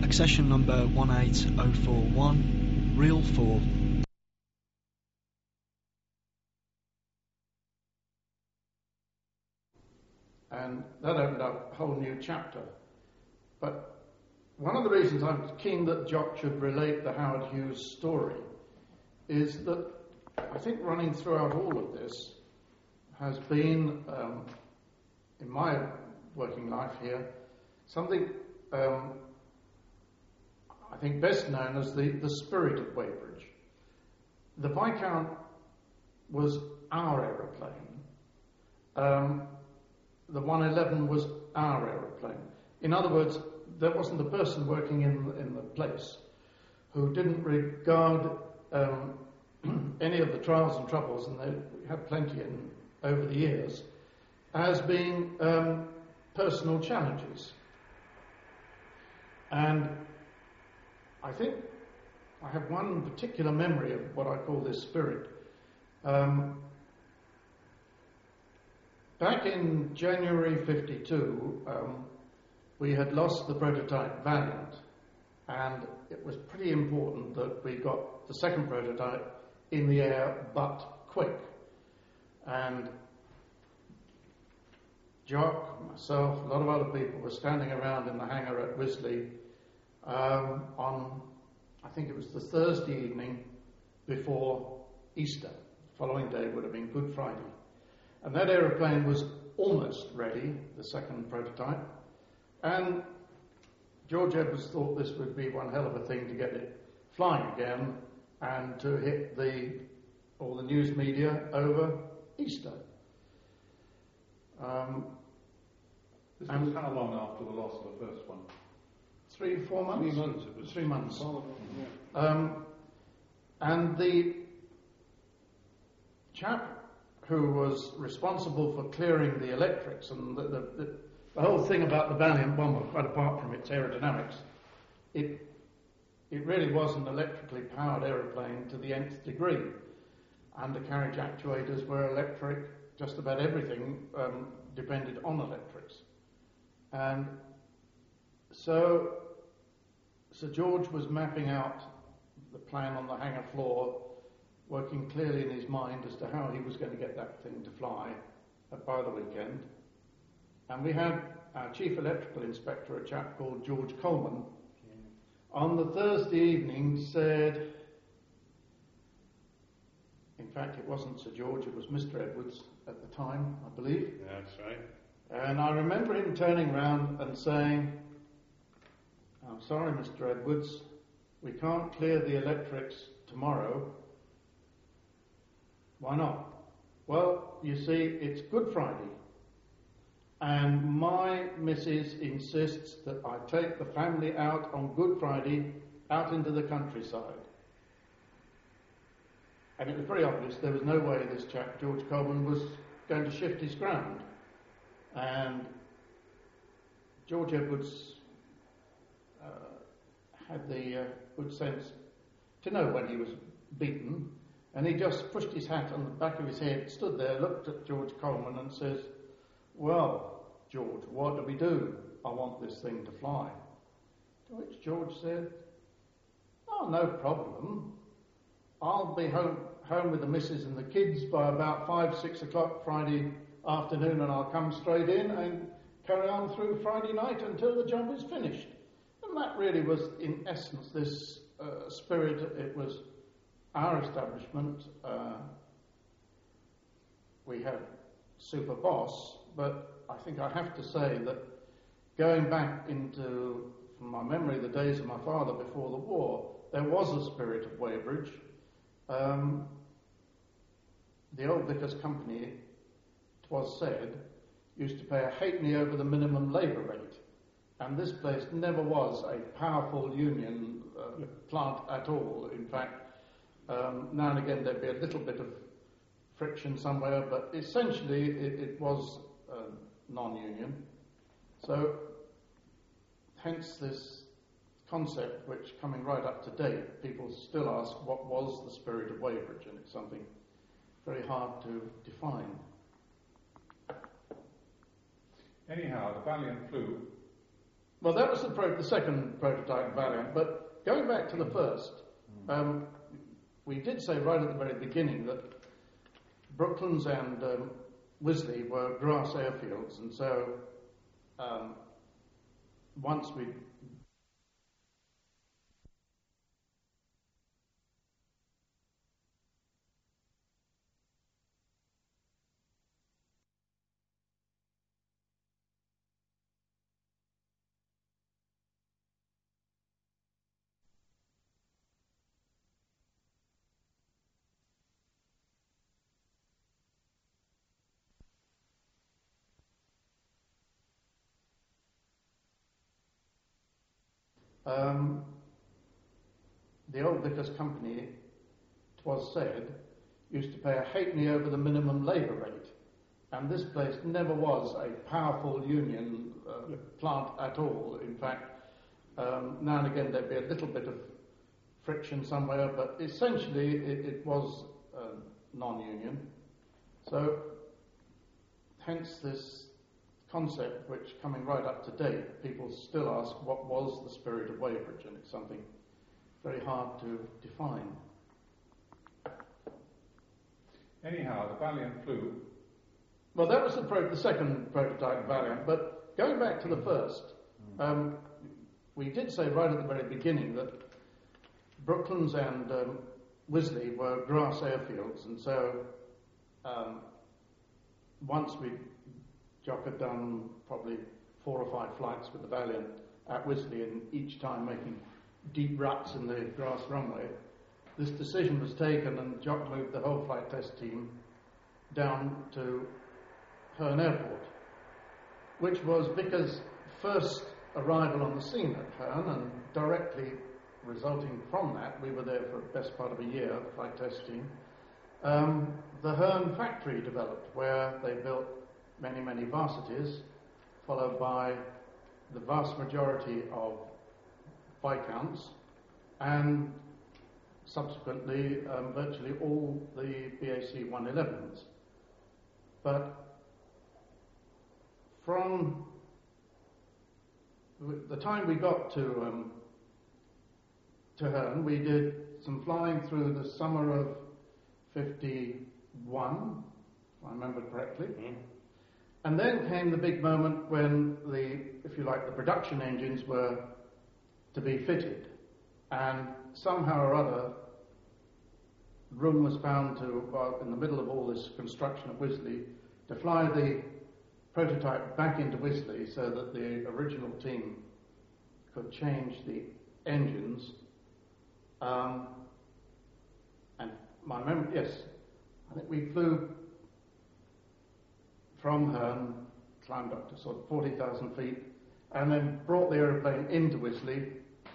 Accession number 18041, reel 4. And that opened up a whole new chapter. But one of the reasons I'm keen that Jock should relate the Howard Hughes story is that I think running throughout all of this has been, in my working life here, something I think best known as the spirit of Weybridge. The Viscount was our aeroplane. The 111 was our aeroplane. In other words, there wasn't a person working in the place who didn't regard any of the trials and troubles, and they had plenty over the years, as being personal challenges. And I think I have one particular memory of what I call this spirit. Back in January 52, we had lost the prototype Valiant, and it was pretty important that we got the second prototype in the air, but quick. And Jock, myself, a lot of other people were standing around in the hangar at Wisley on, I think it was the Thursday evening before Easter. The following day would have been Good Friday. And that aeroplane was almost ready, the second prototype. And George Edwards thought this would be one hell of a thing to get it flying again and to hit all the news media over Easter. This was how long after the loss of the first one? 3 or 4 months? 3 months. It was 3 months. Yeah. And the chap who was responsible for clearing the electrics and the whole thing about the Valiant bomber, quite apart from its aerodynamics, it really was an electrically powered aeroplane to the nth degree. Undercarriage actuators were electric, just about everything depended on electrics. And so Sir George was mapping out the plan on the hangar floor, working clearly in his mind as to how he was going to get that thing to fly by the weekend. And we had our chief electrical inspector, a chap called George Coleman, on the Thursday evening said, in fact it wasn't Sir George, it was Mr. Edwards at the time, I believe. That's right. And I remember him turning round and saying, "I'm sorry, Mr. Edwards, we can't clear the electrics tomorrow." "Why not?" "Well, you see, it's Good Friday, and my missus insists that I take the family out on Good Friday, out into the countryside." And it was very obvious there was no way this chap, George Coleman, was going to shift his ground. And George Edwards had the good sense to know when he was beaten, and he just pushed his hat on the back of his head, stood there, looked at George Coleman and says, "Well, George, what do we do? I want this thing to fly." To which George said, "Oh, no problem. I'll be home with the missus and the kids by about 5, 6 o'clock Friday afternoon, and I'll come straight in and carry on through Friday night until the job is finished." And that really was, in essence, this spirit. It was our establishment. We had super boss, but I think I have to say that going back into, from my memory, the days of my father before the war, there was a spirit of Weybridge. The old Vickers Company, 'twas said, used to pay a halfpenny over the minimum labour rate, and this place never was a powerful union plant at all. In fact, now and again there'd be a little bit of friction somewhere, but essentially it was non-union. So hence this concept, which coming right up to date, people still ask what was the spirit of Weybridge, and it's something very hard to define. Anyhow, the Valiant flew Well, that was the second prototype Valiant, but going back to the first, we did say right at the very beginning that Brooklands and Wisley were grass airfields, and so once we the old Vickers Company, 'twas said, used to pay a halfpenny over the minimum labour rate. And this place never was a powerful union plant at all. In fact, now and again there'd be a little bit of friction somewhere, but essentially it was non-union. So, hence this concept which, coming right up to date, people still ask what was the spirit of Weybridge, and it's something very hard to define. Anyhow, the Valiant flew. Well, that was the second prototype Valiant, but going back to the first, we did say right at the very beginning that Brooklands and Wisley were grass airfields, and so once Jock had done probably 4 or 5 flights with the Valiant at Wisley, and each time making deep ruts in the grass runway, this decision was taken, and Jock moved the whole flight test team down to Herne Airport, which was Vickers' first arrival on the scene at Herne, and directly resulting from that, we were there for the best part of a year, flight testing. The Herne factory developed, where they built many, many Varsities, followed by the vast majority of Viscounts, and subsequently virtually all the BAC 111s. But from the time we got to Herne, we did some flying through the summer of 51, if I remember correctly. And then came the big moment when if you like, the production engines were to be fitted. And somehow or other, room was found in the middle of all this construction at Wisley, to fly the prototype back into Wisley so that the original team could change the engines. And my memory, yes, I think we flew from Herne, climbed up to sort of 40,000 feet, and then brought the aeroplane into Wisley.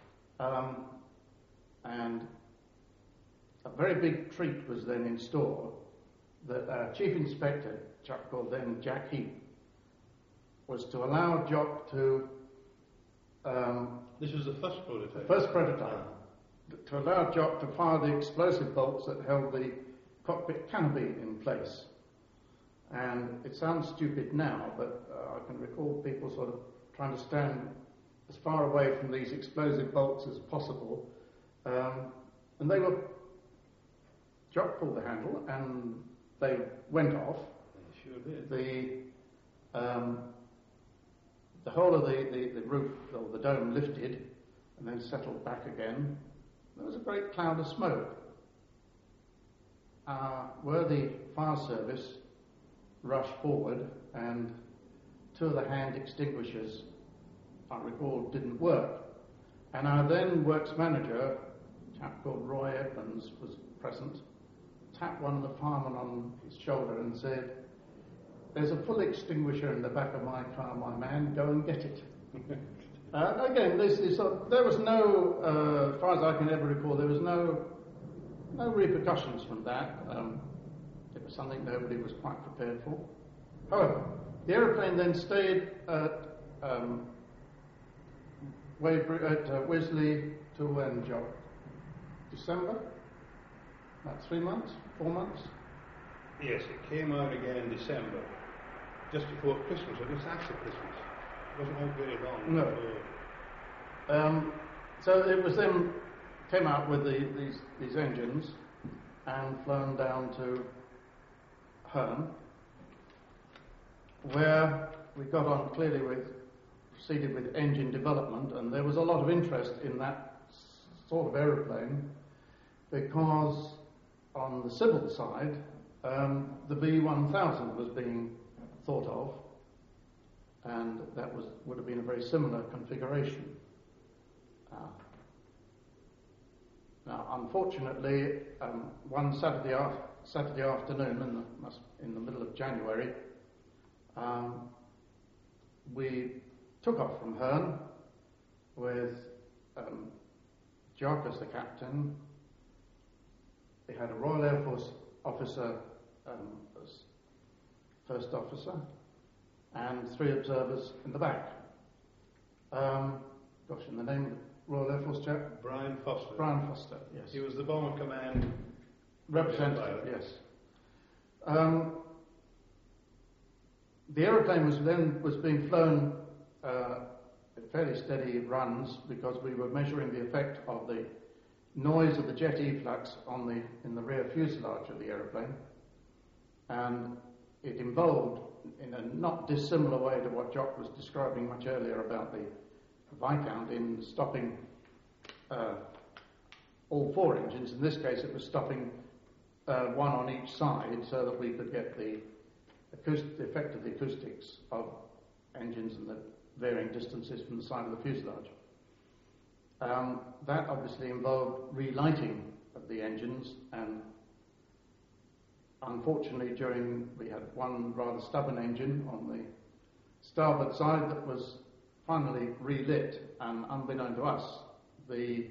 And a very big treat was then in store that our chief inspector, a chap called then Jack Heap, was to allow Jock to... this was the first prototype? First prototype. To allow Jock to fire the explosive bolts that held the cockpit canopy in place. And it sounds stupid now, but I can recall people sort of trying to stand as far away from these explosive bolts as possible. And Jock pulled the handle and they went off. They sure did. The whole of the roof, or the dome, lifted and then settled back again. There was a great cloud of smoke. Our worthy fire service rushed forward, and 2 of the hand extinguishers, I recall, didn't work. And our then works manager, a chap called Roy Evans, was present, tapped one of the firemen on his shoulder and said, "There's a full extinguisher in the back of my car, my man, go and get it." Again, there was no, as far as I can ever recall, there was no repercussions from that. It was something nobody was quite prepared for. However, the aeroplane then stayed at Wisley till when, Jock? December? About 3 months? 4 months? Yes, it came out again in December, just before Christmas, or just after Christmas. It wasn't out very long. No. Before So it was then came out with these engines and flown down to Herne, where we got on clearly proceeded with engine development, and there was a lot of interest in that sort of aeroplane because on the civil side, the V1000 was being thought of, and that would have been a very similar configuration. Now, unfortunately, one Saturday afternoon in the middle of January, we took off from Herne with Jock as the captain. We had a Royal Air Force officer as first officer, and 3 observers in the back. In the name of the Royal Air Force chap? Brian Foster. Brian Foster, yes. He was the Bomber Command representative, yes. The aeroplane was being flown at fairly steady runs because we were measuring the effect of the noise of the jet efflux in the rear fuselage of the aeroplane, and it involved, in a not dissimilar way to what Jock was describing much earlier about the Viscount, in stopping all 4 engines. In this case, it was stopping one on each side so that we could get the effect of the acoustics of engines and the varying distances from the side of the fuselage. That obviously involved relighting of the engines, and unfortunately we had one rather stubborn engine on the starboard side that was finally relit, and unbeknown to us, the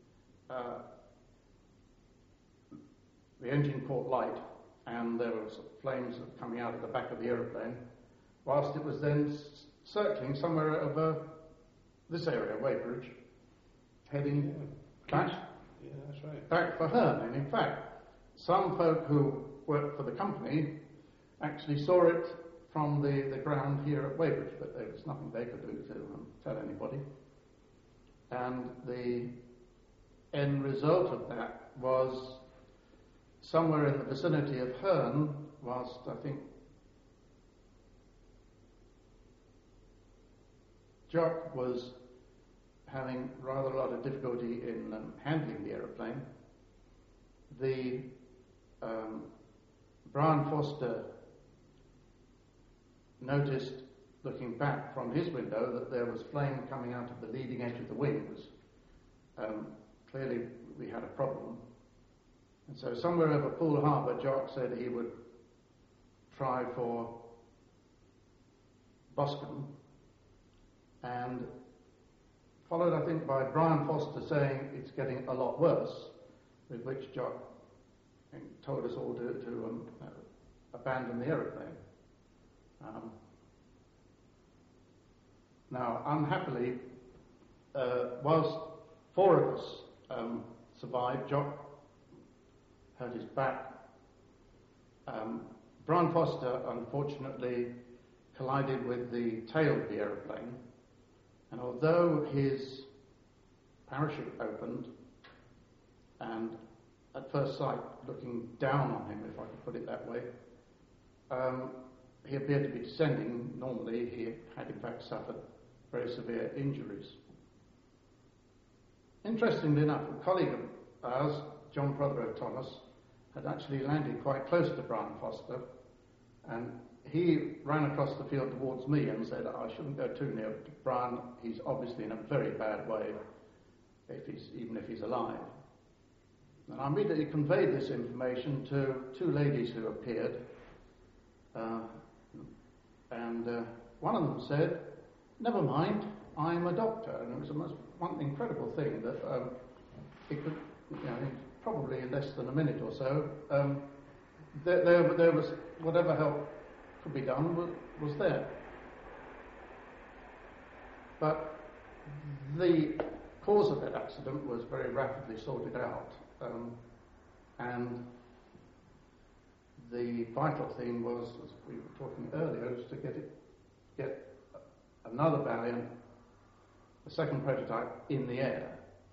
engine caught light, and there was flames coming out of the back of the aeroplane, whilst it was then circling somewhere over this area, Weybridge, heading back. Yeah, that's right. Back for Herne. And in fact, some folk who worked for the company actually saw it from the ground here at Weybridge, but there was nothing they could do to tell anybody. And the end result of that was somewhere in the vicinity of Herne, whilst I think Jock was having rather a lot of difficulty in handling the aeroplane, the Brian Foster noticed, looking back from his window, that there was flame coming out of the leading edge of the wings. Clearly we had a problem. And so somewhere over Poole Harbour, Jock said he would try for Boscombe, and followed, I think, by Brian Foster saying it's getting a lot worse, with which Jock told us all to abandon the aeroplane. Now, unhappily, whilst 4 of us survived, Jock hurt his back. Brian Foster, unfortunately, collided with the tail of the aeroplane, and although his parachute opened, and at first sight, looking down on him, if I could put it that way, he appeared to be descending. Normally, he had in fact suffered very severe injuries. Interestingly enough, a colleague of ours, John Prothero Thomas, had actually landed quite close to Brian Foster, and he ran across the field towards me and said, I shouldn't go too near to Brian, he's obviously in a very bad way, even if he's alive. And I immediately conveyed this information to 2 ladies who appeared, and one of them said, never mind, I'm a doctor. And it was the most incredible thing that it could, probably in less than a minute or so, there was whatever help could be done was there. But the cause of that accident was very rapidly sorted out, and the vital thing was, as we were talking earlier, was to get another Valiant a second prototype in the air.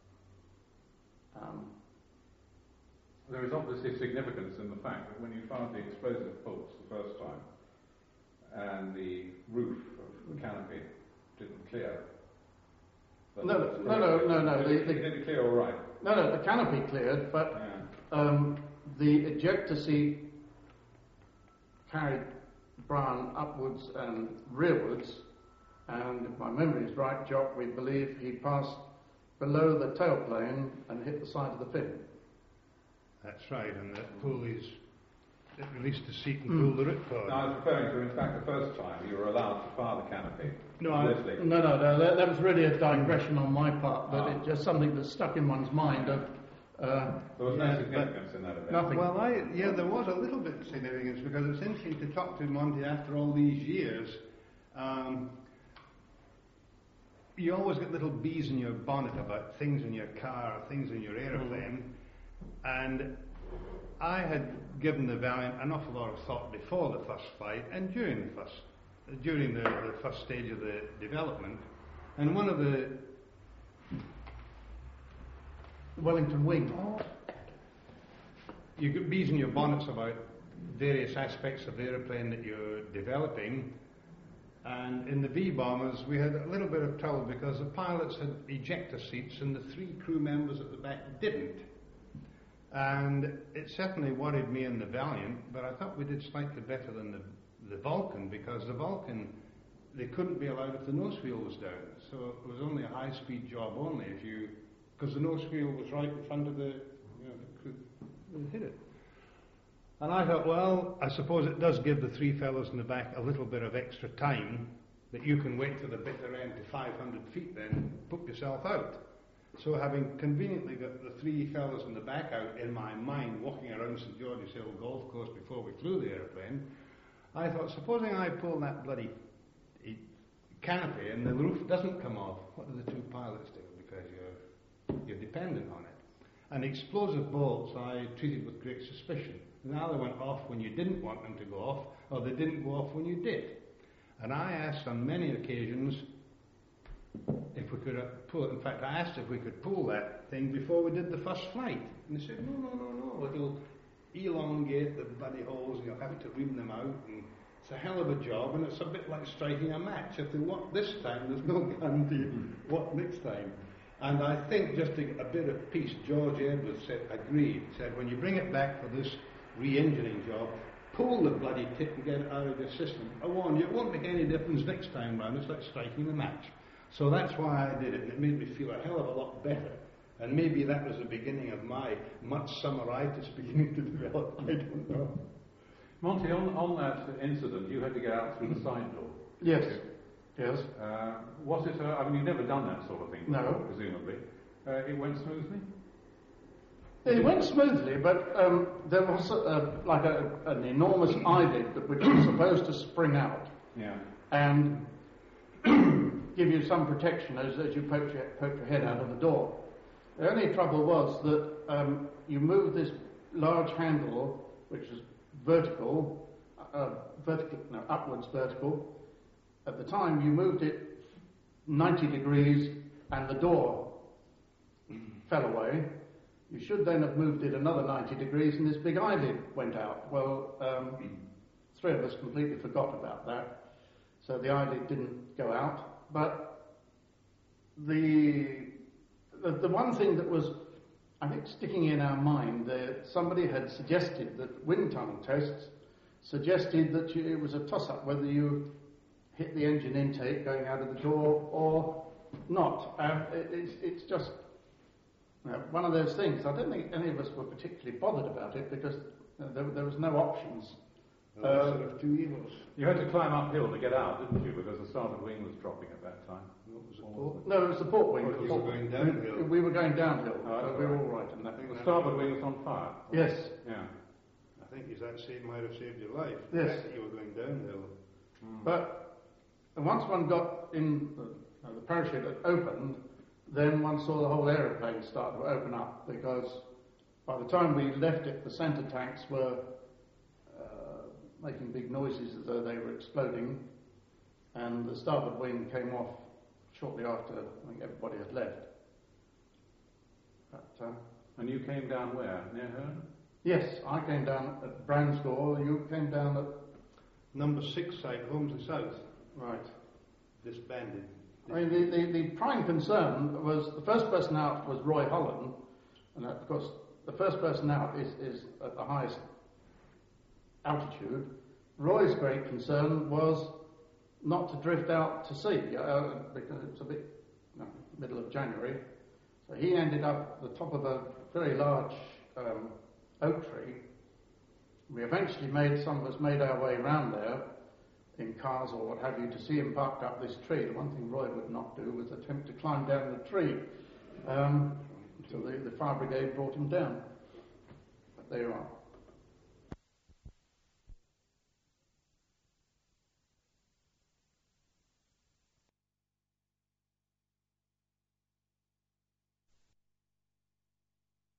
There is obviously significance in the fact that when you fired the explosive bolts the first time and the roof of the canopy didn't clear. No. It didn't clear all right. No, the canopy cleared, but the ejector seat carried Brian upwards and rearwards, and if my memory is right, Jock, we believe he passed below the tailplane and hit the side of the fin. That's right, and the pulleys, it released the seat and pulled the ripcord. No, I was referring to, in fact, the first time you were allowed to fire the canopy. No, that was really a digression on my part, but it's just something that stuck in one's mind of... there was no significance in that event. Nothing. Well, there was a little bit of significance, because it's interesting to talk to Monty after all these years. You always get little bees in your bonnet about things in your car, things in your aeroplane, and I had given the Valiant an awful lot of thought before the first flight and during the first stage of the development. And one of the Wellington Wing. You get bees in your bonnets about various aspects of the aeroplane that you're developing. And in the V-bombers, we had a little bit of trouble because the pilots had ejector seats and the three crew members at the back didn't. And it certainly worried me in the Valiant, but I thought we did slightly better than the Vulcan, because the Vulcan, they couldn't be allowed if the nose wheel was down. So it was only a high-speed job only because the nose wheel was right in front of the crew. They hit it. And I thought, well, I suppose it does give the three fellows in the back a little bit of extra time, that you can wait to the bitter end to 500 feet then, put yourself out. So having conveniently got the three fellows in the back out in my mind, walking around St George's Hill Golf Course before we flew the aeroplane, I thought, supposing I pull that bloody canopy and the roof doesn't come off, what do the two pilots do? Because you're dependent on it. And explosive bolts I treated with great suspicion. They either went off when you didn't want them to go off, or they didn't go off when you did. And I asked on many occasions if we could pull it. In fact, I asked if we could pull that thing before we did the first flight. And they said, no, it'll elongate the bloody holes and you'll have to ream them out. And it's a hell of a job, and it's a bit like striking a match. If they work this time, there's no guarantee what next time. And I think, just to get a bit of peace, George Edwards agreed. Said, when you bring it back for this re-engineering job, pull the bloody tip and get it out of your system. I warn you, it won't make any difference next time round. It's like striking a match. So that's why I did it, and it made me feel a hell of a lot better. And maybe that was the beginning of my much summeritis beginning to develop. I don't know. Monty, on that incident, you had to get out through the side door. Yes. Yes. Was it? You've never done that sort of thing before, No. presumably. It went smoothly. It went smoothly, but there was an enormous eyelid which was supposed to spring out and give you some protection as you poke your head out of the door. The only trouble was that you moved this large handle, which is upwards vertical. At the time, you moved it 90 degrees and the door fell away. You should then have moved it another 90 degrees and this big eyelid went out. Well, three of us completely forgot about that, so the eyelid didn't go out. But the one thing that was, I think, sticking in our mind, somebody had suggested that wind tunnel tests suggested that it was a toss-up whether you hit the engine intake going out of the door or not. It's just one of those things. I don't think any of us were particularly bothered about it because there was no options. Sort of two evils. You had to climb uphill to get out, didn't you? Because the starboard wing was dropping at that time. No, it was the port wing. You were going downhill. We were going downhill, Oh, so we were all right in that. The starboard wing was on fire. Yes. Yeah. I think that might have saved your life. Yes. The fact that you were going downhill. But once one got in, the parachute had opened, then one saw the whole aeroplane start to open up, because by the time we left it, the centre tanks were making big noises as though they were exploding, and the starboard wing came off shortly after I think everybody had left. But, And you came down where? Near Herne? yes, I came down at Bransgore. You came down at Number 6 site, Holmesley South, right. disbanded. I mean, the prime concern was the first person out was Roy Holland, and of course the first person out is at the highest altitude. Roy's great concern was not to drift out to sea because it was a bit middle of January, so he ended up at the top of a very large oak tree. We eventually some of us made our way round there in cars or what have you to see him parked up this tree. The one thing Roy would not do was attempt to climb down the tree until the fire brigade brought him down. But there you are.